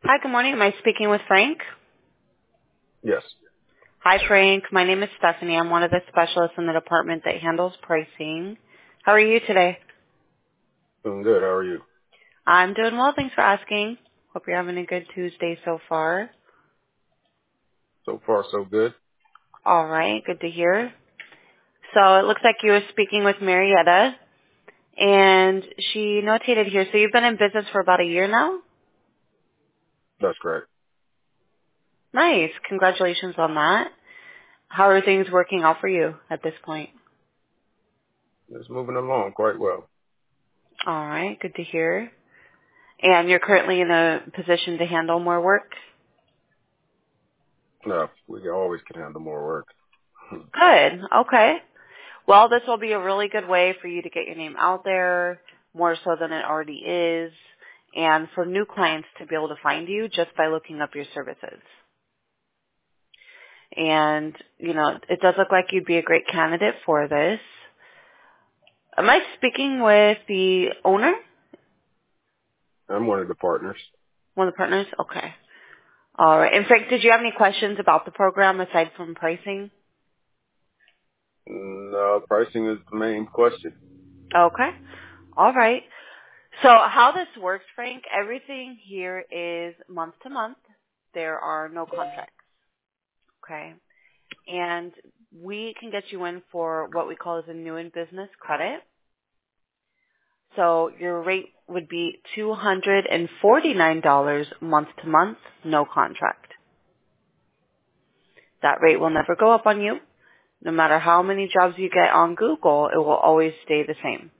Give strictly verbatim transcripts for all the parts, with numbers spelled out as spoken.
Hi, good morning. Am I speaking with Frank? Yes. Hi, Frank. My name is Stephanie. I'm one of the specialists in the department that handles pricing. How are you today? Doing good. How are you? I'm doing well. Thanks for asking. Hope you're having a good Tuesday so far. So far, so good. All right. Good to hear. So it looks like you were speaking with Marietta, and she notated here. So you've been in business for about a year now? That's correct. Nice. Congratulations on that. How are things working out for you at this point? It's moving along quite well. All right. Good to hear. And you're currently in a position to handle more work? No, we always can handle more work. Good. Okay. Well, this will be a really good way for you to get your name out there, more so than it already is, and for new clients to be able to find you just by looking up your services. And, you know, it does look like you'd be a great candidate for this. Am I speaking with the owner? I'm one of the partners. One of the partners? Okay. All right. And Frank, did you have any questions about the program aside from pricing? No, pricing is the main question. Okay. All right. So how this works, Frank, everything here is month to month. There are no contracts. Okay. And we can get you in for what we call as a new in business credit. So your rate would be two hundred forty-nine dollars month to month, no contract. That rate will never go up on you. No matter how many jobs you get on Google, it will always stay the same.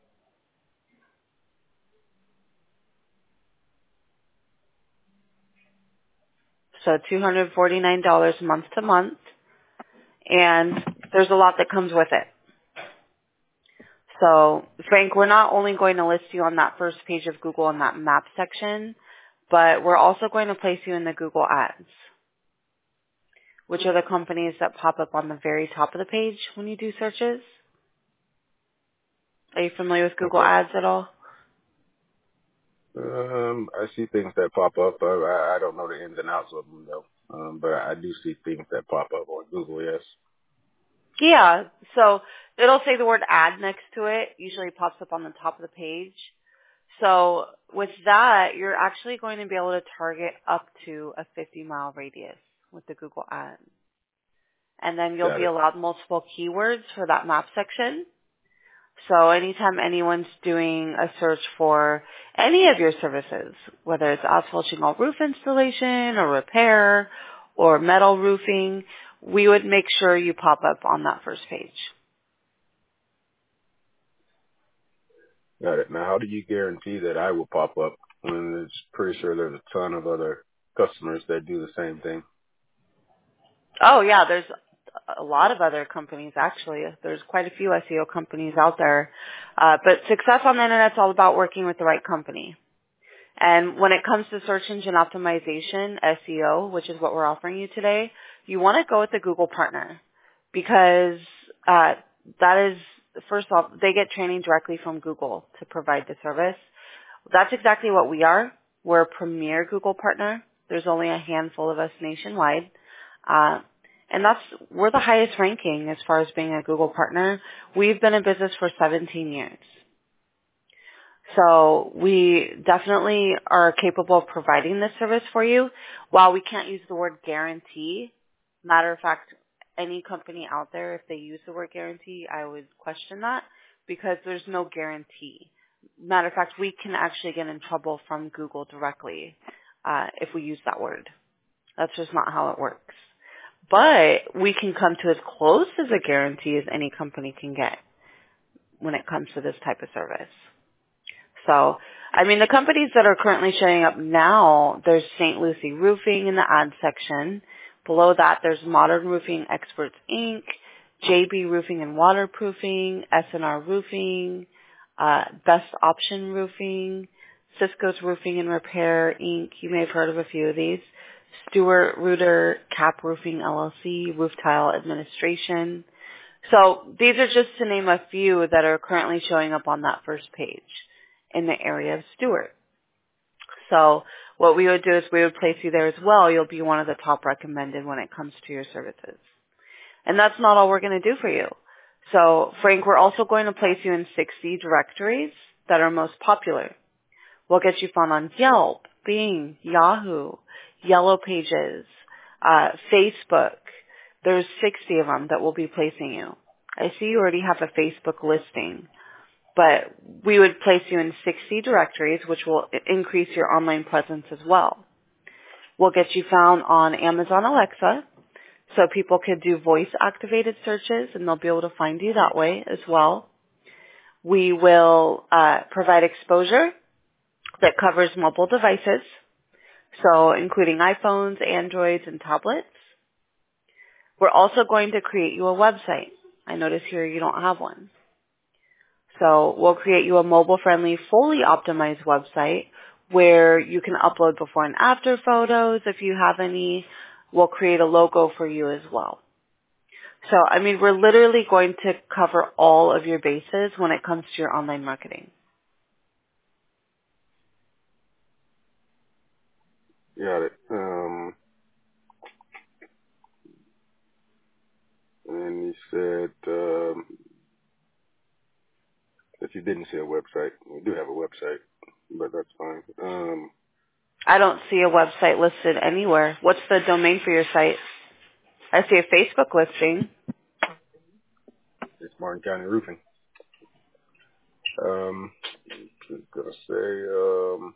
So two hundred forty-nine dollars month to month. And there's a lot that comes with it. So, Frank, we're not only going to list you on that first page of Google in that map section, but we're also going to place you in the Google Ads, which are the companies that pop up on the very top of the page when you do searches. Are you familiar with Google Okay. Ads at all? Um, I see things that pop up. Uh, I, I don't know the ins and outs of them though. Um, but I do see things that pop up on Google. Yes. Yeah, so it'll say the word ad next to it. Usually it pops up on the top of the page. So with that, you're actually going to be able to target up to a fifty mile radius with the Google Ads. And then you'll Got be it. allowed multiple keywords for that map section. So anytime anyone's doing a search for any of your services, whether it's asphalt shingle roof installation or repair or metal roofing, we would make sure you pop up on that first page. Got it. Now, how do you guarantee that I will pop up when it's pretty sure there's a ton of other customers that do the same thing? Oh yeah, there's a lot of other companies actually. There's quite a few S E O companies out there. Uh, but success on the internet is all about working with the right company. And when it comes to search engine optimization, S E O, which is what we're offering you today, you want to go with the Google partner because uh, that is, first off, they get training directly from Google to provide the service. That's exactly what we are. We're a premier Google partner. There's only a handful of us nationwide. Uh, and that's, we're the highest ranking as far as being a Google partner. We've been in business for seventeen years. So we definitely are capable of providing this service for you. While we can't use the word guarantee, matter of fact, any company out there, if they use the word guarantee, I would question that because there's no guarantee. Matter of fact, we can actually get in trouble from Google directly uh, if we use that word. That's just not how it works. But we can come to as close as a guarantee as any company can get when it comes to this type of service. So, I mean, the companies that are currently showing up now, there's Saint Lucie Roofing in the ad section. Below that, there's Modern Roofing Experts, Incorporated, J B Roofing and Waterproofing, S N R Roofing, uh, Best Option Roofing, Cisco's Roofing and Repair, Incorporated. You may have heard of a few of these. Stewart Reuter, Cap Roofing, L L C, Roof Tile Administration. So these are just to name a few that are currently showing up on that first page in the area of Stewart. So what we would do is we would place you there as well. You'll be one of the top recommended when it comes to your services. And that's not all we're going to do for you. So, Frank, we're also going to place you in sixty directories that are most popular. We'll get you found on Yelp, Bing, Yahoo, Yellow Pages, uh, Facebook. There's sixty of them that we'll be placing you. I see you already have a Facebook listing, but we would place you in sixty directories, which will increase your online presence as well. We'll get you found on Amazon Alexa, so people could do voice-activated searches, and they'll be able to find you that way as well. We will uh, provide exposure that covers mobile devices, so including iPhones, Androids, and tablets. We're also going to create you a website. I notice here you don't have one. So we'll create you a mobile-friendly, fully optimized website where you can upload before and after photos if you have any. We'll create a logo for you as well. So, I mean, we're literally going to cover all of your bases when it comes to your online marketing. Got it. Um, and you said um, that you didn't see a website. We do have a website, but that's fine. Um, I don't see a website listed anywhere. What's the domain for your site? I see a Facebook listing. it's Martin County Roofing. Um, just gonna say, um,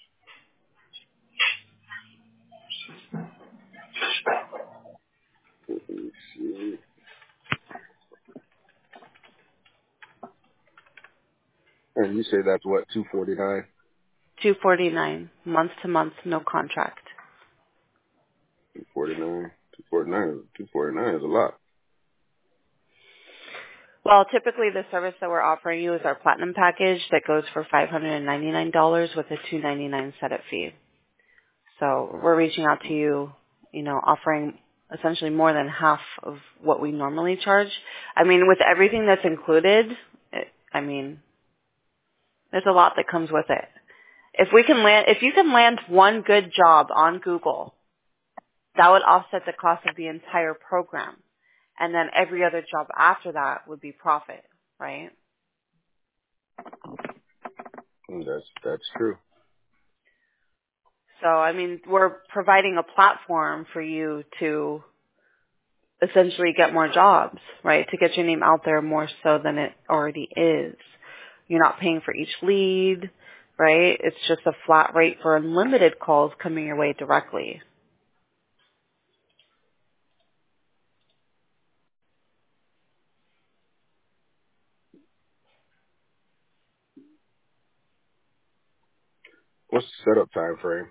let me see. And you say that's what, two forty nine? two forty-nine, month to month, no contract. Two forty nine. Two forty nine. Two forty nine is a lot. Well, typically the service that we're offering you is our platinum package that goes for five hundred ninety-nine dollars with a two ninety-nine setup fee. So we're reaching out to you, you know, offering essentially more than half of what we normally charge. I mean, with everything that's included, it, I mean, there's a lot that comes with it. If we can land, if you can land one good job on Google, that would offset the cost of the entire program. And then every other job after that would be profit, right? That's that's true. So, I mean, we're providing a platform for you to essentially get more jobs, right? To get your name out there more so than it already is. You're not paying for each lead, right? It's just a flat rate for unlimited calls coming your way directly. What's the setup time frame?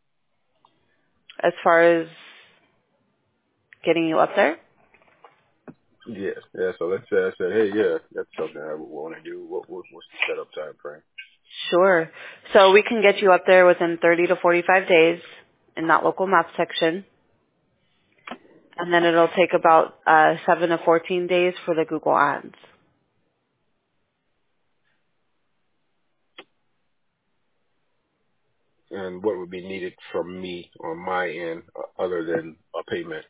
As far as getting you up there, Yeah, yeah. So let's say I said, hey, yeah, that's something I would want to do. What, what what's the setup time frame? sure. So we can get you up there within thirty to forty-five days in that local map section. And then it'll take about uh, seven to fourteen days for the Google Ads. And what would be needed from me on my end uh, other than a payment?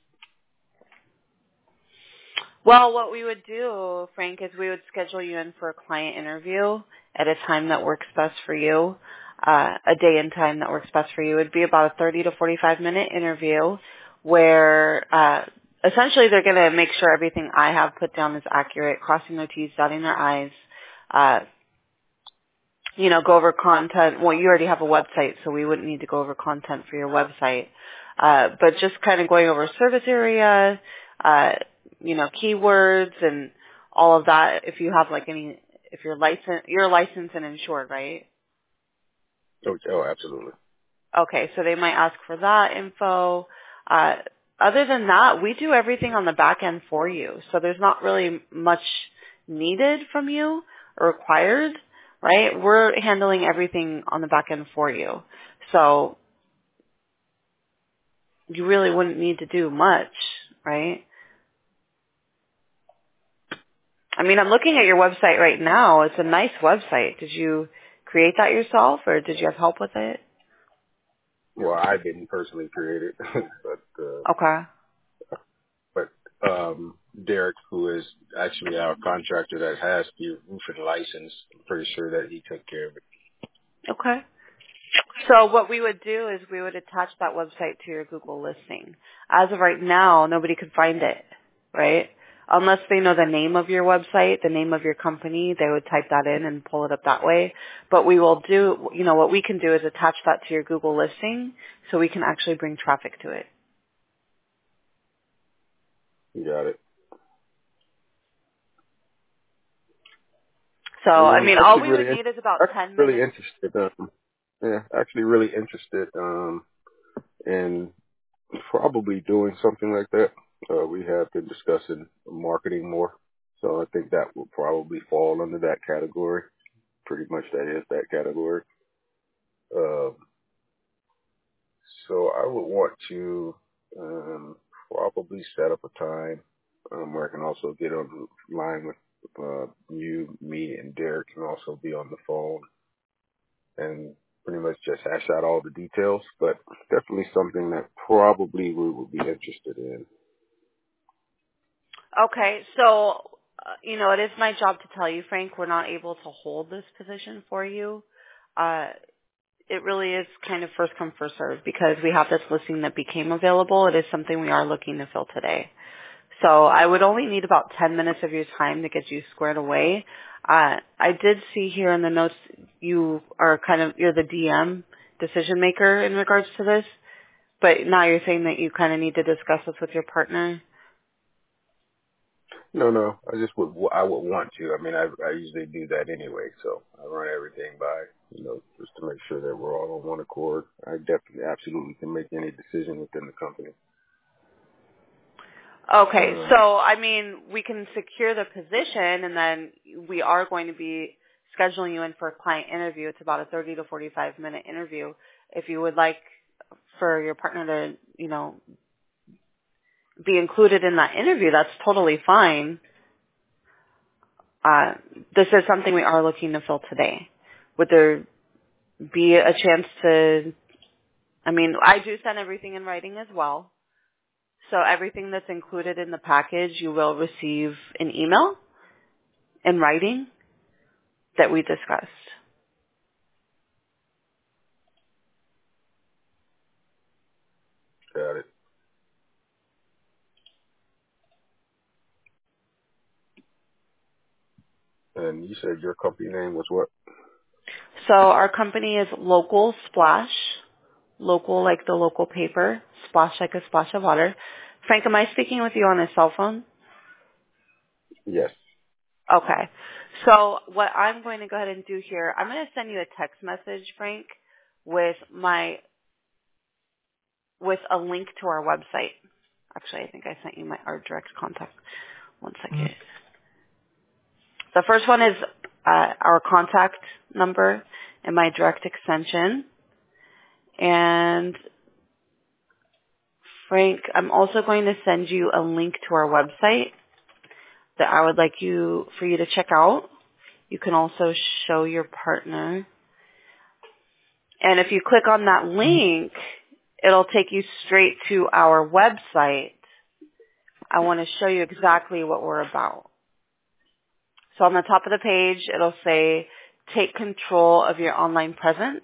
Well, what we would do, Frank, is we would schedule you in for a client interview at a time that works best for you, uh, a day and time that works best for you. It would be about a thirty to forty-five minute interview where uh, essentially they're going to make sure everything I have put down is accurate, crossing their T's, dotting their I's, uh, you know, go over content. Well, you already have a website, so we wouldn't need to go over content for your website. Uh, but just kind of going over service area, uh, you know, keywords and all of that. If you have like any, if you're licensed, you're licensed and insured, right? Oh, oh absolutely. Okay, so they might ask for that info. Uh, other than that, we do everything on the back end for you. So there's not really much needed from you or required, right? We're handling everything on the back end for you. So you really wouldn't need to do much, right? I mean, I'm looking at your website right now. It's a nice website. Did you create that yourself or did you have help with it? well, I didn't personally create it, but uh, Okay. but um, Derek, who is actually our contractor that has the roofing license, I'm pretty sure that he took care of it. Okay. So what we would do is we would attach that website to your Google listing. As of right now, nobody can find it, right? Unless they know the name of your website, the name of your company, they would type that in and pull it up that way. But we will do, you know, what we can do is attach that to your Google listing so we can actually bring traffic to it. You got it. So, And I I'm mean, all actually we would really, need in- is about actually ten really minutes. interested. Um, yeah, actually really interested um, in probably doing something like that. Uh, we have been discussing marketing more, so I think that will probably fall under that category. Pretty much that is that category. Um, so I would want to um, probably set up a time um, where I can also get on the line with uh, you, me, and Derek, and also be on the phone and pretty much just hash out all the details. But definitely something that probably we would be interested in. Okay, so, uh, you know, it is my job to tell you, Frank, we're not able to hold this position for you. Uh, it really is kind of first come, first served because we have this listing that became available. It is something we are looking to fill today. So I would only need about ten minutes of your time to get you squared away. Uh, I did see here in the notes you are kind of, you're the D M, decision maker in regards to this, but now you're saying that you kind of need to discuss this with your partner. No, no, I just would, I would want to. I mean, I, I usually do that anyway, so I run everything by, you know, just to make sure that we're all on one accord. I definitely, absolutely can make any decision within the company. Okay, Um, so I mean, we can secure the position, and then we are going to be scheduling you in for a client interview. It's about a thirty to forty-five minute interview. If you would like for your partner to, you know, be included in that interview, that's totally fine. Uh, this is something we are looking to fill today. Would there be a chance to, I mean, I do send everything in writing as well. So everything that's included in the package, you will receive an email in writing that we discussed. got it. And you said your company name was what? So our company is Local Splash. Local like the local paper. Splash like a splash of water. Frank, am I speaking with you on a cell phone? Yes. Okay. So what I'm going to go ahead and do here, I'm going to send you a text message, Frank, with my, with a link to our website. Actually, I think I sent you my, our direct contact. One second. The first one is uh, our contact number and my direct extension. And Frank, I'm also going to send you a link to our website that I would like you for you to check out. You can also show your partner. And if you click on that link, it'll take you straight to our website. I want to show you exactly what we're about. So on the top of the page, it'll say, take control of your online presence.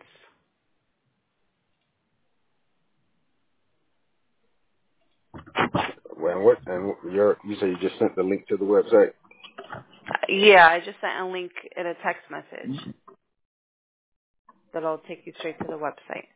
Well, and what? And your, you say you just sent the link to the website? Yeah, I just sent a link in a text message that'll take you straight to the website.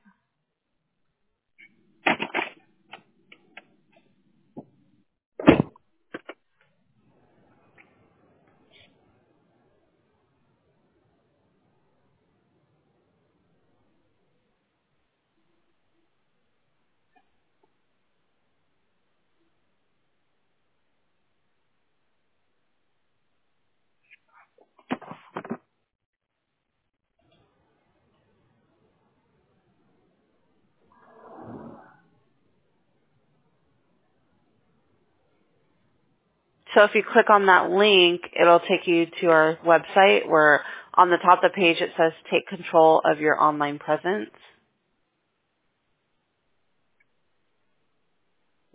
So if you click on that link, it'll take you to our website where on the top of the page it says take control of your online presence.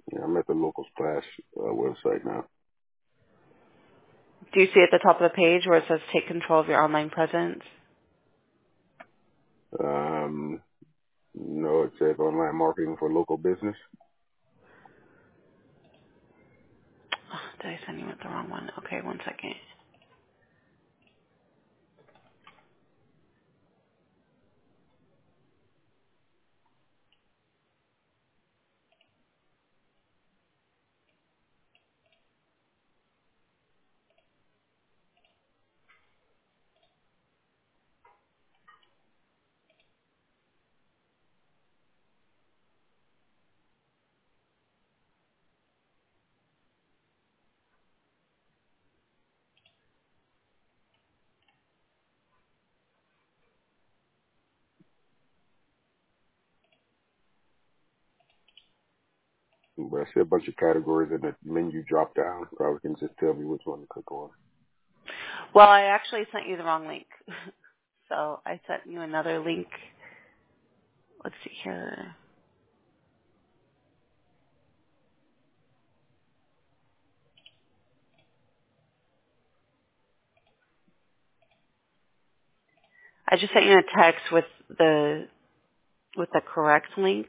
Yeah, I'm at the Local Splash uh, website now. Do you see at the top of the page where it says take control of your online presence? Um, no, it says online marketing for local business. Oh, did I send you with the wrong one? Okay, one second. But I see a bunch of categories in the menu drop down. Probably can just tell me which one to click on. Well, I actually sent you the wrong link. So I sent you another link. Let's see here. I just sent you a text with the with the correct link.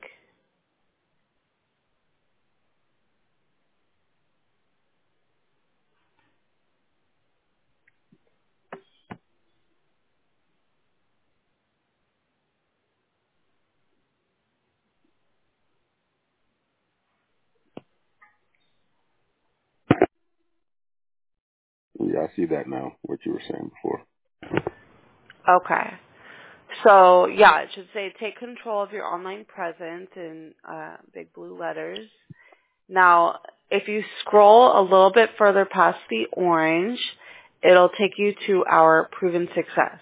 Yeah, I see that now, what you were saying before. Okay. So yeah, it should say take control of your online presence in uh, big blue letters. Now, if you scroll a little bit further past the orange, it'll take you to our proven success.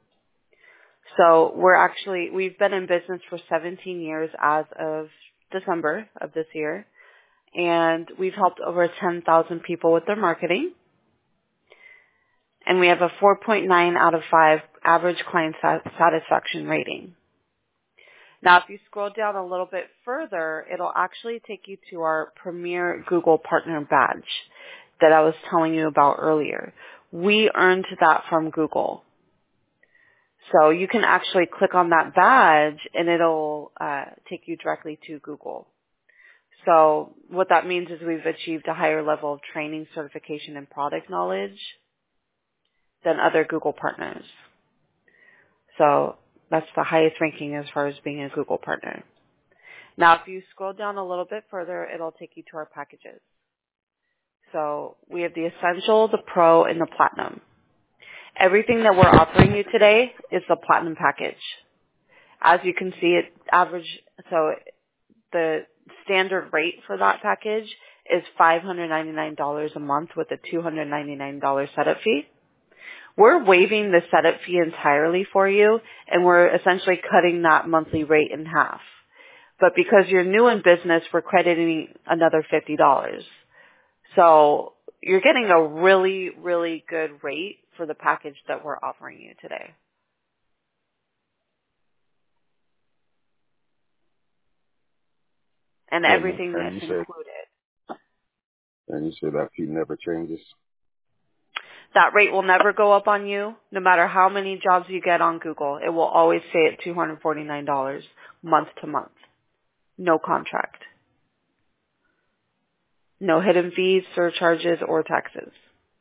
So we're actually, we've been in business for seventeen years as of December of this year, and we've helped over ten thousand people with their marketing, and we have a four point nine out of five average client sat- satisfaction rating. Now, if you scroll down a little bit further, it'll actually take you to our Premier Google Partner Badge that I was telling you about earlier. We earned that from Google. So you can actually click on that badge and it'll uh, take you directly to Google. So what that means is we've achieved a higher level of training, certification, and product knowledge than other Google partners. So that's the highest ranking as far as being a Google partner. Now, if you scroll down a little bit further, it'll take you to our packages. So we have the Essential, the Pro, and the Platinum. Everything that we're offering you today is the Platinum package. As you can see, it average, so the standard rate for that package is five hundred ninety-nine dollars a month with a two hundred ninety-nine dollars setup fee. We're waiving the setup fee entirely for you, and we're essentially cutting that monthly rate in half. But because you're new in business, we're crediting another fifty dollars. So you're getting a really, really good rate for the package that we're offering you today. And And, everything and you that's said, included. and you said that fee never changes. That rate will never go up on you, no matter how many jobs you get on Google. It will always stay at two hundred forty-nine dollars month to month. No contract. No hidden fees, surcharges, or taxes.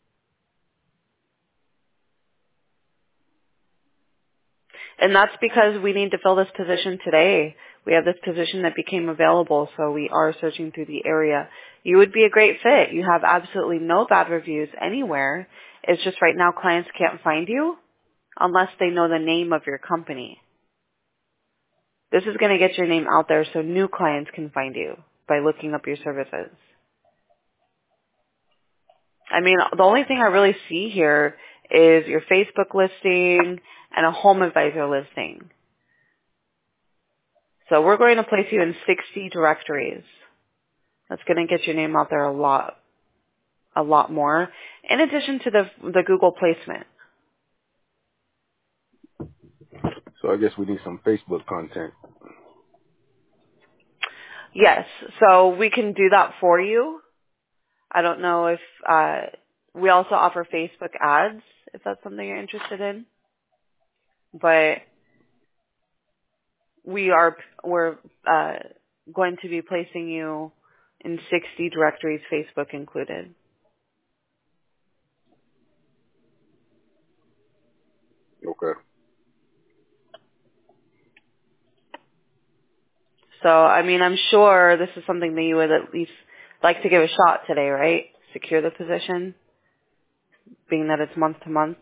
And that's because we need to fill this position today. We have this position that became available, so we are searching through the area. You would be a great fit. You have absolutely no bad reviews anywhere. It's just right now clients can't find you unless they know the name of your company. This is going to get your name out there so new clients can find you by looking up your services. I mean, the only thing I really see here is your Facebook listing and a home advisor listing. So we're going to place you in sixty directories. That's going to get your name out there a lot, a lot more, in addition to the the Google placement. So I guess we need some Facebook content. Yes, so we can do that for you. I don't know if uh, we also offer Facebook ads, if that's something you're interested in. But we are we're uh, going to be placing you in sixty directories, Facebook included. Okay. So, I mean, I'm sure this is something that you would at least like to give a shot today, right? Secure the position, being that it's month to month.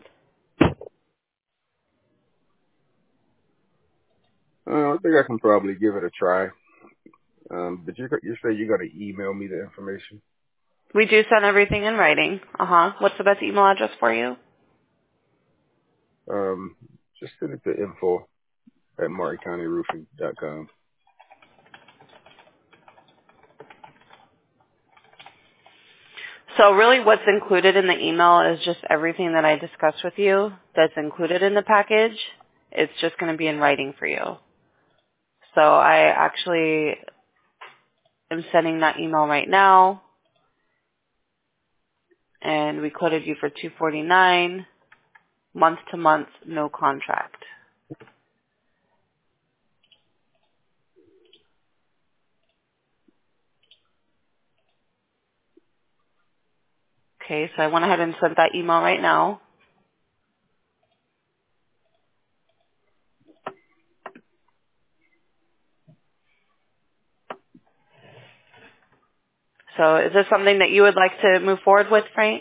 Uh, I think I can probably give it a try. Um, but you you say you're gonna email me the information. We do send everything in writing. Uh-huh. What's the best email address for you? Um, just send it to info at martin county roofing dot com. So really what's included in the email is just everything that I discussed with you that's included in the package. It's just going to be in writing for you. So I actually am sending that email right now, and we quoted you for two forty-nine, month to month, no contract. Okay, so I went ahead and sent that email right now. So is this something that you would like to move forward with, Frank?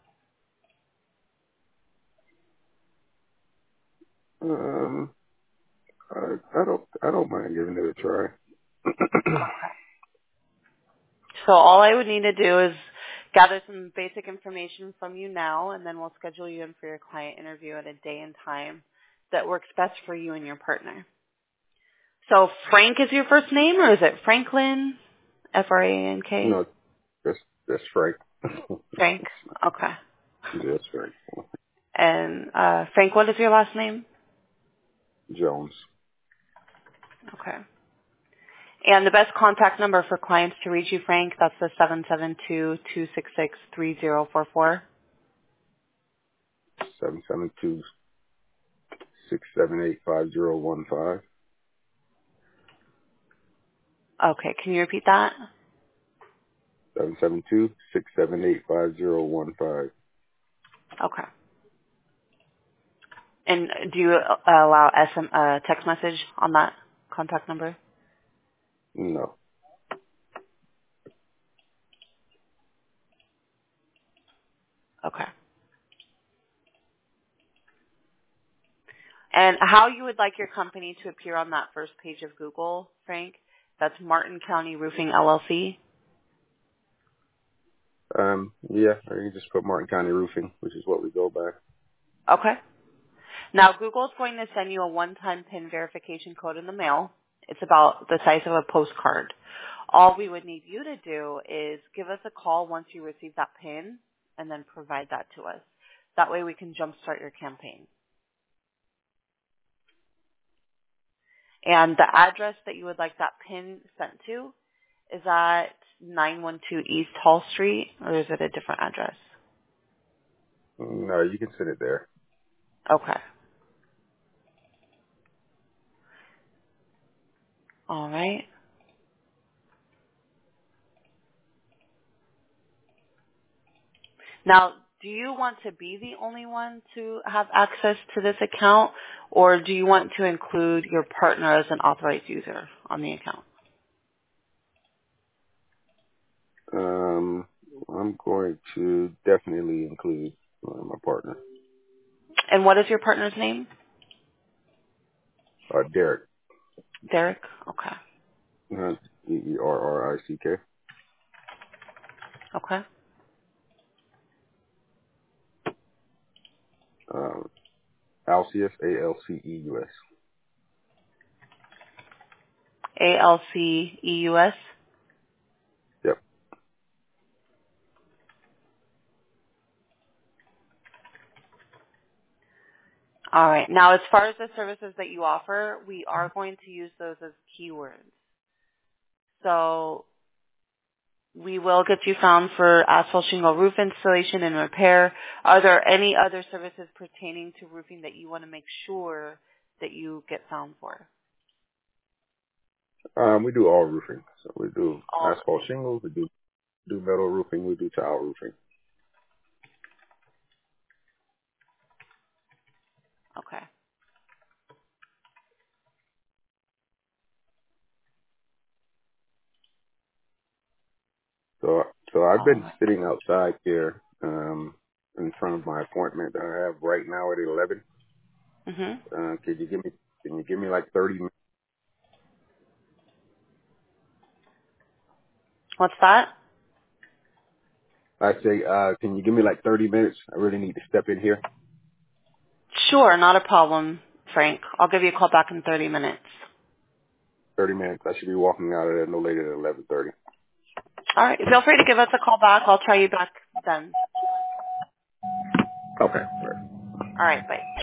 Um, I, I don't I don't mind giving it a try. Okay. So all I would need to do is gather some basic information from you now, and then we'll schedule you in for your client interview at a day and time that works best for you and your partner. So Frank is your first name, or is it Franklin? F R A N K? No, that's that's Frank. Frank. Okay. That's Frank And uh, Frank, what is your last name? Jones. Okay. And the best contact number for clients to reach you, Frank, that's the seven seven two, two six six, three zero four four. Seven seven two six seven eight five zero one five. Okay, can you repeat that? Seven seven two six seven eight five zero one five. Okay. And do you uh, allow S M, uh, text message on that contact number? No. Okay. And how you would like your company to appear on that first page of Google, Frank? That's Martin County Roofing L L C. Um, yeah, or you can just put Martin County Roofing, which is what we go by. Okay. Now, Google is going to send you a one-time PIN verification code in the mail. It's about the size of a postcard. All we would need you to do is give us a call once you receive that PIN and then provide that to us. That way we can jumpstart your campaign. And the address that you would like that PIN sent to is at nine one two East Hall Street, or is it a different address? No, you can send it there. Okay. All right. Now, do you want to be the only one to have access to this account, or do you want to include your partner as an authorized user on the account? Um, I'm going to definitely include uh, my partner, And what is your partner's name? uh, Derek. Derek? Okay. Uh, D E R R I C K. Okay. Um, Alcius, A L C E U S. A L C E U S? Yep. All right. Now, as far as the services that you offer, we are going to use those as keywords. So we will get you found for asphalt shingle roof installation and repair. Are there any other services pertaining to roofing that you want to make sure that you get found for? Um, we do all roofing. So we do All asphalt roofing. shingles, we do do metal roofing, we do tile roofing. Okay. So so I've All been right. sitting outside here um, in front of my appointment that I have right now at eleven. Mhm. Uh, could you give me can you give me like thirty minutes? What's that? I say, uh, can you give me like thirty minutes? I really need to step in here. Sure, not a problem, Frank. I'll give you a call back in thirty minutes. thirty minutes. I should be walking out of there no later than eleven thirty. All right. Feel free to give us a call back. I'll try you back then. Okay. All right. Bye.